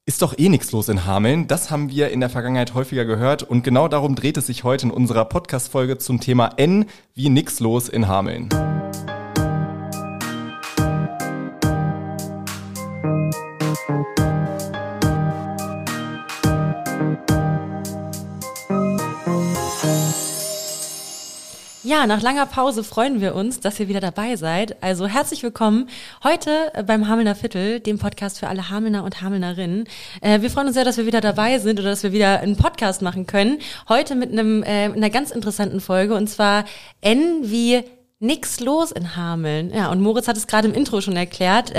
Ist doch eh nichts los in Hameln. Das haben wir in der Vergangenheit häufiger gehört und genau darum dreht es sich heute in unserer Podcast-Folge zum Thema N wie nix los in Hameln. Ja, nach langer Pause freuen wir uns, dass ihr wieder dabei seid. Also herzlich willkommen heute beim Hamelner Viertel, dem Podcast für alle Hamelner und Hamelnerinnen. Wir freuen uns sehr, dass wir wieder dabei sind oder dass wir wieder einen Podcast machen können. Heute mit einer ganz interessanten Folge und zwar N wie nix los in Hameln. Ja, und Moritz hat es gerade im Intro schon erklärt.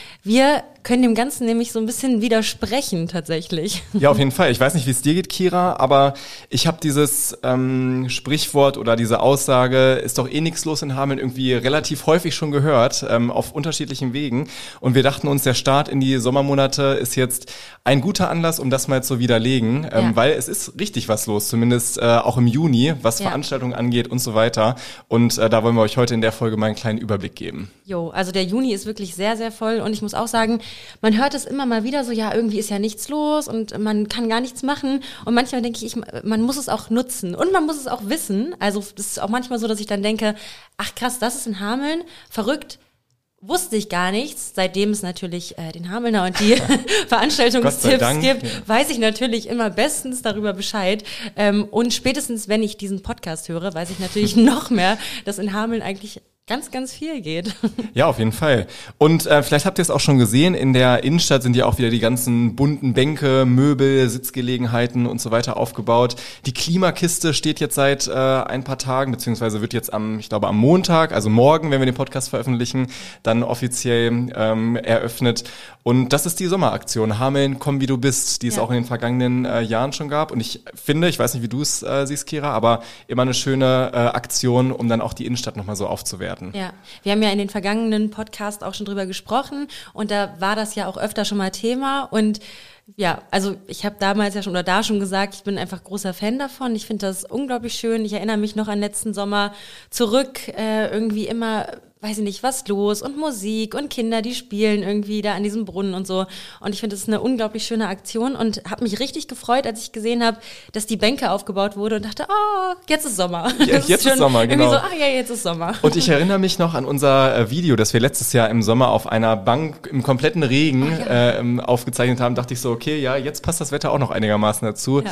Wir können dem Ganzen nämlich so ein bisschen widersprechen tatsächlich. Ja, auf jeden Fall. Ich weiß nicht, wie es dir geht, Kira, aber ich habe dieses Sprichwort oder diese Aussage, ist doch eh nichts los in Hameln, irgendwie relativ häufig schon gehört, auf unterschiedlichen Wegen. Und wir dachten uns, der Start in die Sommermonate ist jetzt ein guter Anlass, um das mal zu widerlegen, weil es ist richtig was los, zumindest auch im Juni, was Veranstaltungen angeht und so weiter. Und da wollen wir euch heute in der Folge mal einen kleinen Überblick geben. Jo, also der Juni ist wirklich sehr, sehr voll und ich muss auch sagen, man hört es immer mal wieder so, ja, irgendwie ist ja nichts los und man kann gar nichts machen und manchmal denke ich, man muss es auch nutzen und man muss es auch wissen. Also das ist auch manchmal so, dass ich dann denke, ach krass, das ist in Hameln, verrückt. Wusste ich gar nichts. Seitdem es natürlich den Hamelner und die Veranstaltungstipps gibt, weiß ich natürlich immer bestens darüber Bescheid. Und spätestens, wenn ich diesen Podcast höre, weiß ich natürlich noch mehr, dass in Hameln eigentlich ganz, ganz viel geht. Ja, auf jeden Fall. Und vielleicht habt ihr es auch schon gesehen, in der Innenstadt sind ja auch wieder die ganzen bunten Bänke, Möbel, Sitzgelegenheiten und so weiter aufgebaut. Die Klimakiste steht jetzt seit ein paar Tagen, beziehungsweise wird jetzt am Montag, also morgen, wenn wir den Podcast veröffentlichen, dann offiziell eröffnet. Und das ist die Sommeraktion. Hameln, komm wie du bist, die es auch in den vergangenen Jahren schon gab. Und ich finde, ich weiß nicht, wie du es siehst, Kira, aber immer eine schöne Aktion, um dann auch die Innenstadt nochmal so aufzuwerten. Ja, wir haben ja in den vergangenen Podcasts auch schon drüber gesprochen und da war das ja auch öfter schon mal Thema und ja, also ich habe damals ja schon oder da schon gesagt, ich bin einfach großer Fan davon. Ich finde das unglaublich schön. Ich erinnere mich noch an letzten Sommer zurück, irgendwie immer, weiß ich nicht, was los und Musik und Kinder, die spielen irgendwie da an diesem Brunnen und so. Und ich finde, das ist eine unglaublich schöne Aktion und habe mich richtig gefreut, als ich gesehen habe, dass die Bänke aufgebaut wurde und dachte, oh, jetzt ist Sommer. Ja, jetzt ist Sommer, genau. So, jetzt ist Sommer. Und ich erinnere mich noch an unser Video, das wir letztes Jahr im Sommer auf einer Bank im kompletten Regen aufgezeichnet haben. Dachte ich so, okay, ja, jetzt passt das Wetter auch noch einigermaßen dazu.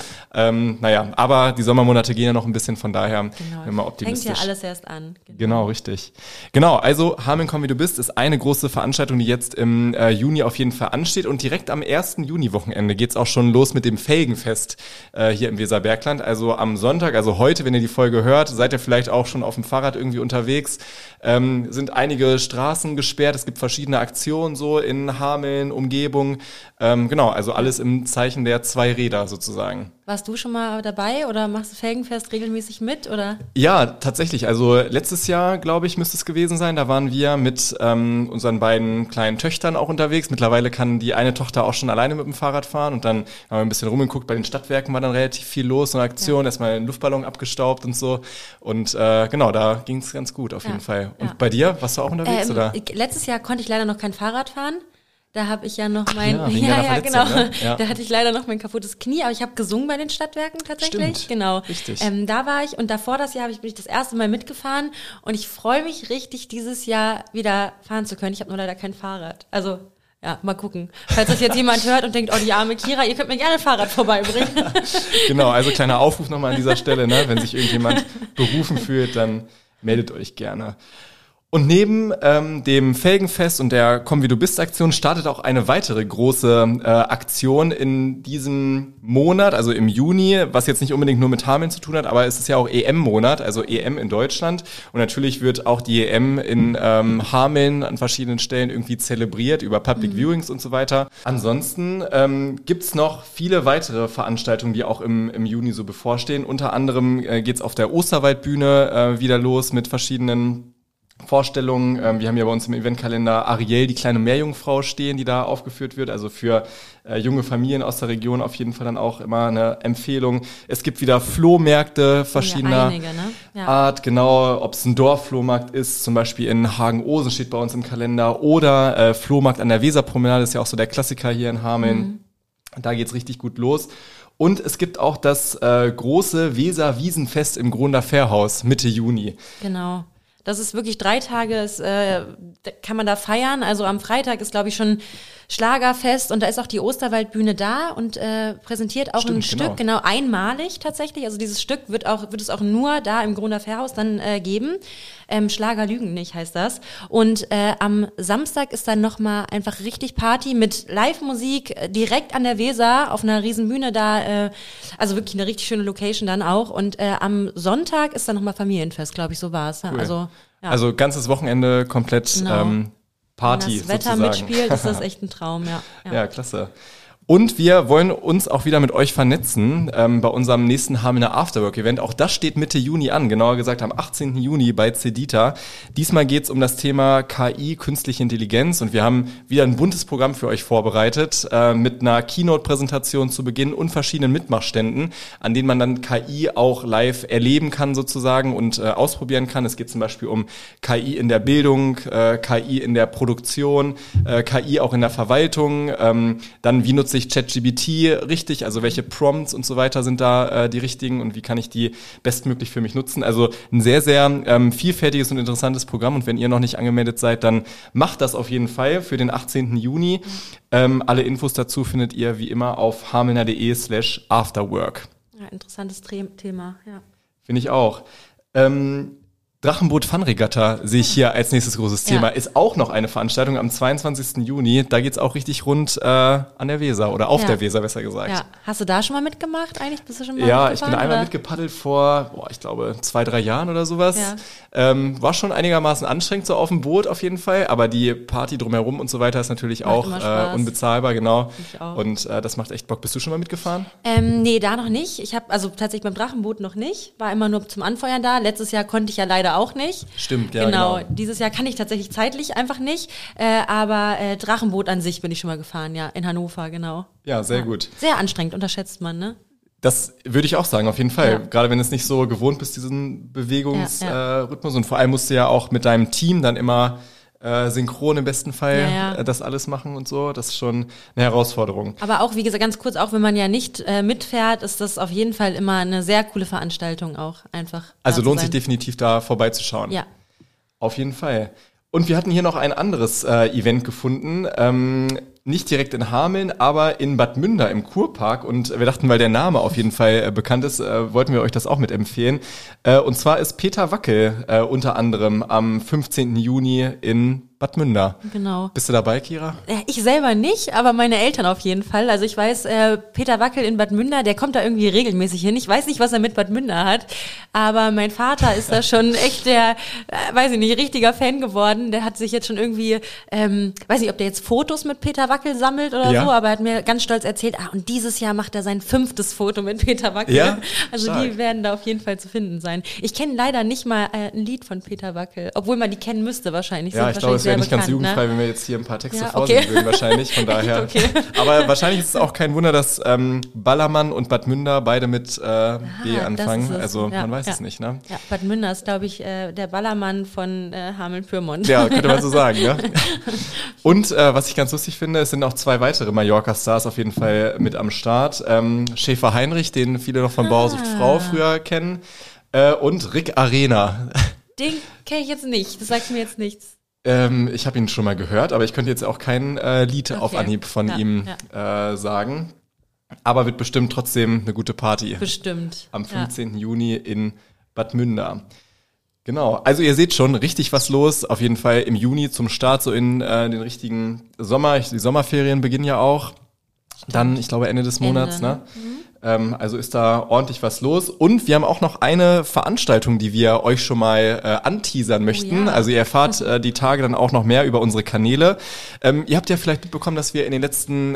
Ja. Aber die Sommermonate gehen ja noch ein bisschen, von daher immer optimistisch. Fängt ja alles erst an. Genau, richtig. Genau, also Hameln, komm wie du bist, ist eine große Veranstaltung, die jetzt im Juni auf jeden Fall ansteht. Und direkt am 1. Juni-Wochenende geht's auch schon los mit dem Felgenfest hier im Weserbergland. Also am Sonntag, also heute, wenn ihr die Folge hört, seid ihr vielleicht auch schon auf dem Fahrrad irgendwie unterwegs. Sind einige Straßen gesperrt, es gibt verschiedene Aktionen so in Hameln, Umgebung. Also alles im Zeichen der zwei Räder sozusagen. Warst du schon mal dabei oder machst du Felgenfest regelmäßig mit, oder? Ja, tatsächlich. Also letztes Jahr, glaube ich, müsste es gewesen sein. Da waren wir mit unseren beiden kleinen Töchtern auch unterwegs. Mittlerweile kann die eine Tochter auch schon alleine mit dem Fahrrad fahren. Und dann haben wir ein bisschen rumgeguckt. Bei den Stadtwerken war dann relativ viel los, so eine Aktion. Erstmal einen Luftballon abgestaubt und so. Und da ging es ganz gut auf jeden Fall. Und bei dir? Warst du auch unterwegs? Oder? Letztes Jahr konnte ich leider noch kein Fahrrad fahren. Da habe ich ja noch genau. Ne? Ja. Da hatte ich leider noch mein kaputtes Knie, aber ich habe gesungen bei den Stadtwerken tatsächlich. Stimmt. Genau. Richtig. Da war ich und davor das Jahr bin ich das erste Mal mitgefahren und ich freue mich richtig, dieses Jahr wieder fahren zu können. Ich habe nur leider kein Fahrrad. Also, ja, mal gucken. Falls das jetzt jemand hört und denkt, oh, die arme Kira, ihr könnt mir gerne ein Fahrrad vorbeibringen. Genau, also kleiner Aufruf nochmal an dieser Stelle, ne? Wenn sich irgendjemand berufen fühlt, dann meldet euch gerne. Und neben dem Felgenfest und der Komm wie du bist Aktion startet auch eine weitere große Aktion in diesem Monat, also im Juni, was jetzt nicht unbedingt nur mit Hameln zu tun hat, aber es ist ja auch EM-Monat, also EM in Deutschland. Und natürlich wird auch die EM in Hameln an verschiedenen Stellen irgendwie zelebriert über Public Viewings und so weiter. Ansonsten gibt's noch viele weitere Veranstaltungen, die auch im Juni so bevorstehen. Unter anderem geht's auf der Osterwaldbühne wieder los mit verschiedenen Vorstellungen. Wir haben ja bei uns im Eventkalender Ariel, die kleine Meerjungfrau stehen, die da aufgeführt wird. Also für junge Familien aus der Region auf jeden Fall dann auch immer eine Empfehlung. Es gibt wieder Flohmärkte verschiedener Art. Genau, ob es ein Dorfflohmarkt ist, zum Beispiel in Hagen-Ohsen steht bei uns im Kalender. Oder Flohmarkt an der Weserpromenade, ist ja auch so der Klassiker hier in Hameln. Da geht's richtig gut los. Und es gibt auch das große Weser-Wiesenfest im Grunder Fährhaus Mitte Juni. Genau. Das ist wirklich 3 Tage, kann man da feiern. Also am Freitag ist, glaube ich, schon Schlagerfest und da ist auch die Osterwaldbühne da und präsentiert auch ein Stück, genau einmalig tatsächlich. Also dieses Stück wird es auch nur da im Grunder Fährhaus dann geben. Schlager lügen nicht heißt das. Und am Samstag ist dann nochmal einfach richtig Party mit Live-Musik direkt an der Weser auf einer riesen Bühne da. Also wirklich eine richtig schöne Location dann auch. Und am Sonntag ist dann nochmal Familienfest, glaube ich, so war es. Cool. Also ganzes Wochenende komplett genau. Party sozusagen. Wenn das Wetter mitspielt, ist das echt ein Traum, ja. Ja, klasse. Und wir wollen uns auch wieder mit euch vernetzen bei unserem nächsten Hamelner Afterwork-Event. Auch das steht Mitte Juni an, genauer gesagt am 18. Juni bei Cedita. Diesmal geht's um das Thema KI, künstliche Intelligenz. Und wir haben wieder ein buntes Programm für euch vorbereitet mit einer Keynote-Präsentation zu Beginn und verschiedenen Mitmachständen, an denen man dann KI auch live erleben kann sozusagen und ausprobieren kann. Es geht zum Beispiel um KI in der Bildung, KI in der Produktion, KI auch in der Verwaltung. Dann wie nutze ich ChatGPT richtig, also welche Prompts und so weiter sind da die richtigen und wie kann ich die bestmöglich für mich nutzen. Also ein sehr, sehr vielfältiges und interessantes Programm und wenn ihr noch nicht angemeldet seid, dann macht das auf jeden Fall für den 18. Juni. Alle Infos dazu findet ihr wie immer auf hamelner.de/afterwork. Ja, interessantes Thema, ja. Finde ich auch. Drachenboot Fun-Regatta sehe ich hier als nächstes großes Thema. Ja. Ist auch noch eine Veranstaltung am 22. Juni. Da geht's auch richtig rund an der Weser oder auf der Weser, besser gesagt. Ja. Hast du da schon mal mitgemacht eigentlich? Bist du schon mal Ja, ich bin einmal mitgepaddelt vor, ich glaube, 2-3 Jahren oder sowas. Ja. War schon einigermaßen anstrengend so auf dem Boot auf jeden Fall, aber die Party drumherum und so weiter ist natürlich macht auch unbezahlbar, genau. Ich auch. Und das macht echt Bock. Bist du schon mal mitgefahren? Nee, da noch nicht. Ich habe also tatsächlich beim Drachenboot noch nicht. War immer nur zum Anfeuern da. Letztes Jahr konnte ich ja leider auch nicht. Stimmt, ja, genau. Dieses Jahr kann ich tatsächlich zeitlich einfach nicht. Aber Drachenboot an sich bin ich schon mal gefahren, ja, in Hannover, genau. Ja, sehr gut. Sehr anstrengend, unterschätzt man, ne? Das würde ich auch sagen, auf jeden Fall. Ja. Gerade wenn du es nicht so gewohnt bist, diesen Bewegungsrhythmus. Und vor allem musst du ja auch mit deinem Team dann immer synchron im besten Fall das alles machen und so. Das ist schon eine Herausforderung. Aber auch, wie gesagt, ganz kurz, auch wenn man ja nicht mitfährt, ist das auf jeden Fall immer eine sehr coole Veranstaltung auch einfach. Also lohnt sich definitiv da vorbeizuschauen. Ja. Auf jeden Fall. Und wir hatten hier noch ein anderes Event gefunden, nicht direkt in Hameln, aber in Bad Münder im Kurpark. Und wir dachten, weil der Name auf jeden Fall bekannt ist, wollten wir euch das auch mitempfehlen. Und zwar ist Peter Wackel unter anderem am 15. Juni in Bad Münder. Genau. Bist du dabei, Kira? Ich selber nicht, aber meine Eltern auf jeden Fall. Also ich weiß, Peter Wackel in Bad Münder, der kommt da irgendwie regelmäßig hin. Ich weiß nicht, was er mit Bad Münder hat, aber mein Vater ist da schon echt der, weiß ich nicht, richtiger Fan geworden. Der hat sich jetzt schon irgendwie, weiß nicht, ob der jetzt Fotos mit Peter Wackel sammelt oder so, aber er hat mir ganz stolz erzählt, und dieses Jahr macht er sein 5. Foto mit Peter Wackel. Ja? Also stark. Die werden da auf jeden Fall zu finden sein. Ich kenne leider nicht mal ein Lied von Peter Wackel, obwohl man die kennen müsste wahrscheinlich. Ja, ich glaube, es wäre nicht ganz jugendfrei, wenn wir jetzt hier ein paar Texte vorsingen würden wahrscheinlich, von daher. Okay. Aber wahrscheinlich ist es auch kein Wunder, dass Ballermann und Bad Münder beide mit B anfangen. Also man weiß es nicht, ne? Ja, Bad Münder ist, glaube ich, der Ballermann von Hameln-Pyrmont. Ja, könnte man so sagen, ne? Und was ich ganz lustig finde, es sind auch 2 weitere Mallorca-Stars auf jeden Fall mit am Start. Schäfer Heinrich, den viele noch von Bauer sucht Frau früher kennen. Und Rick Arena. Den kenne ich jetzt nicht, das sagt mir jetzt nichts. Ich habe ihn schon mal gehört, aber ich könnte jetzt auch kein Lied auf Anhieb von ihm sagen. Aber wird bestimmt trotzdem eine gute Party. Bestimmt. Am 15. Juni in Bad Münder. Genau, also ihr seht schon, richtig was los. Auf jeden Fall im Juni zum Start, so in den richtigen Sommer. Die Sommerferien beginnen ja auch. Dann, ich glaube, Ende des Monats, ne? Also ist da ordentlich was los. Und wir haben auch noch eine Veranstaltung, die wir euch schon mal anteasern möchten. Ja. Also ihr erfahrt die Tage dann auch noch mehr über unsere Kanäle. Ihr habt ja vielleicht mitbekommen, dass wir in den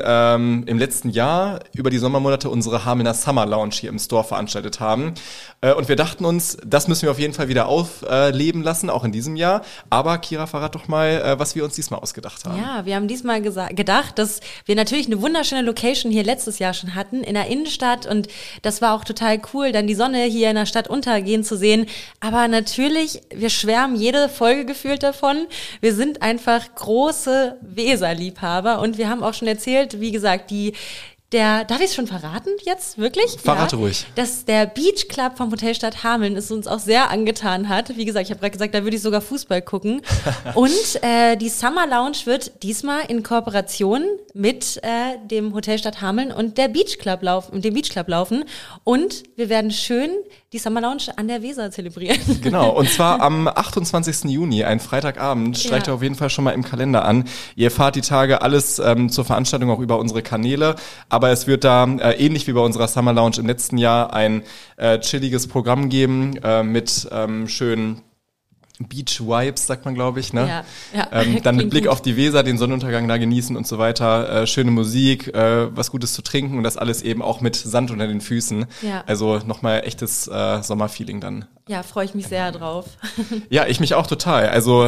im letzten Jahr über die Sommermonate unsere Hamelner Summer Lounge hier im Store veranstaltet haben. Und wir dachten uns, das müssen wir auf jeden Fall wieder aufleben lassen, auch in diesem Jahr. Aber Kira, verrat doch mal, was wir uns diesmal ausgedacht haben. Ja, wir haben diesmal gedacht, dass wir natürlich eine wunderschöne Location hier letztes Jahr schon hatten, in der Innenstadt. Und das war auch total cool, dann die Sonne hier in der Stadt untergehen zu sehen. Aber natürlich, wir schwärmen jede Folge gefühlt davon. Wir sind einfach große Weserliebhaber und wir haben auch schon erzählt, wie gesagt, die darf ich es schon verraten jetzt? Wirklich? Verrate ruhig. Dass der Beach Club vom Hotelstadt Hameln es uns auch sehr angetan hat. Wie gesagt, ich habe gerade gesagt, da würde ich sogar Fußball gucken. Und die Summer Lounge wird diesmal in Kooperation mit dem Hotelstadt Hameln und dem Beach Club laufen. Und wir werden schön die Summer Lounge an der Weser zelebrieren. Genau, und zwar am 28. Juni, ein Freitagabend. Streicht ihr auf jeden Fall schon mal im Kalender an. Ihr erfahrt die Tage alles zur Veranstaltung auch über unsere Kanäle. Aber es wird da, ähnlich wie bei unserer Summer Lounge im letzten Jahr, ein chilliges Programm geben mit schönen Beach-Vibes, sagt man, glaube ich, ne? Ja. Dann mit Blick auf die Weser, den Sonnenuntergang da genießen und so weiter. Schöne Musik, was Gutes zu trinken und das alles eben auch mit Sand unter den Füßen. Ja. Also nochmal echtes Sommerfeeling dann. Ja, freue ich mich sehr drauf. Ja, ich mich auch total. Also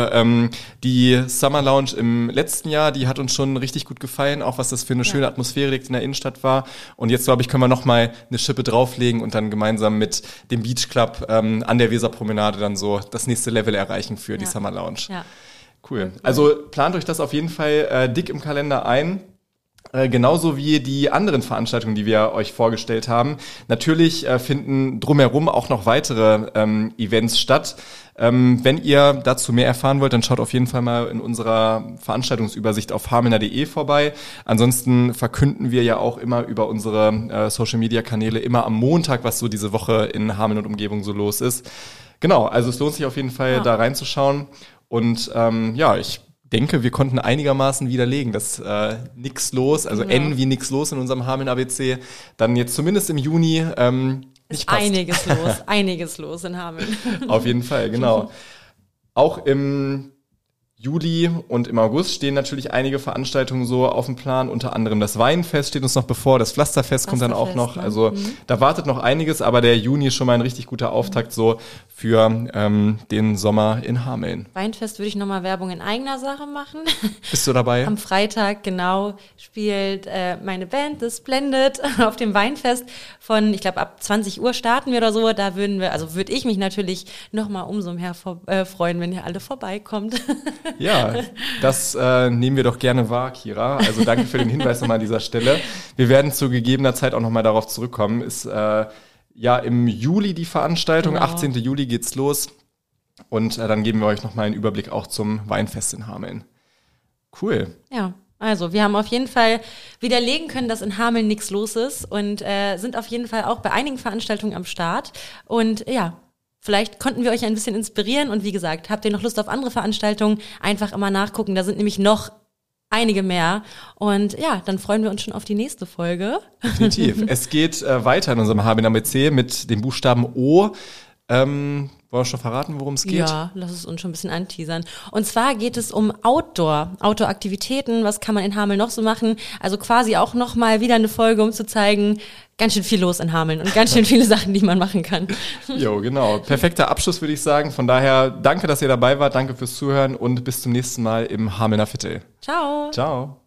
die Summer Lounge im letzten Jahr, die hat uns schon richtig gut gefallen, auch was das für eine schöne Atmosphäre direkt in der Innenstadt war. Und jetzt, glaube ich, können wir nochmal eine Schippe drauflegen und dann gemeinsam mit dem Beach Club an der Weserpromenade dann so das nächste Level erreichen für die Summer Lounge. Ja. Cool. Also plant euch das auf jeden Fall dick im Kalender ein. Genauso wie die anderen Veranstaltungen, die wir euch vorgestellt haben. Natürlich finden drumherum auch noch weitere Events statt. Wenn ihr dazu mehr erfahren wollt, dann schaut auf jeden Fall mal in unserer Veranstaltungsübersicht auf hamelner.de vorbei. Ansonsten verkünden wir ja auch immer über unsere Social-Media-Kanäle immer am Montag, was so diese Woche in Hameln und Umgebung so los ist. Genau, also es lohnt sich auf jeden Fall, da reinzuschauen. Und ich denke, wir konnten einigermaßen widerlegen, dass nix los, also N wie nix los in unserem Hameln ABC, dann jetzt zumindest im Juni nicht passt. Einiges los in Hameln. Auf jeden Fall, genau. Auch im Juli und im August stehen natürlich einige Veranstaltungen so auf dem Plan, unter anderem das Weinfest steht uns noch bevor, das Pflasterfest kommt dann auch noch, also da wartet noch einiges, aber der Juni ist schon mal ein richtig guter Auftakt so für den Sommer in Hameln. Weinfest würde ich nochmal Werbung in eigener Sache machen. Bist du dabei? Am Freitag, genau, spielt meine Band, The Splendid, auf dem Weinfest von, ich glaube, ab 20 Uhr starten wir oder so, da würde ich mich natürlich nochmal umso mehr freuen, wenn ihr alle vorbeikommt. Ja, das nehmen wir doch gerne wahr, Kira. Also danke für den Hinweis nochmal an dieser Stelle. Wir werden zu gegebener Zeit auch nochmal darauf zurückkommen. Ist im Juli die Veranstaltung, genau. 18. Juli geht's los. Und dann geben wir euch nochmal einen Überblick auch zum Weinfest in Hameln. Cool. Ja. Also, wir haben auf jeden Fall widerlegen können, dass in Hameln nichts los ist und sind auf jeden Fall auch bei einigen Veranstaltungen am Start. Und vielleicht konnten wir euch ein bisschen inspirieren und wie gesagt, habt ihr noch Lust auf andere Veranstaltungen, einfach immer nachgucken, da sind nämlich noch einige mehr und dann freuen wir uns schon auf die nächste Folge. Definitiv. Es geht weiter in unserem Hameln ABC mit dem Buchstaben O. Wollen wir schon verraten, worum es geht? Ja, lass es uns schon ein bisschen anteasern. Und zwar geht es um Outdoor-Aktivitäten. Was kann man in Hameln noch so machen? Also quasi auch noch mal wieder eine Folge, um zu zeigen, ganz schön viel los in Hameln und ganz schön viele Sachen, die man machen kann. Jo, genau. Perfekter Abschluss, würde ich sagen. Von daher, danke, dass ihr dabei wart. Danke fürs Zuhören und bis zum nächsten Mal im Hamelner Viertel. Ciao. Ciao.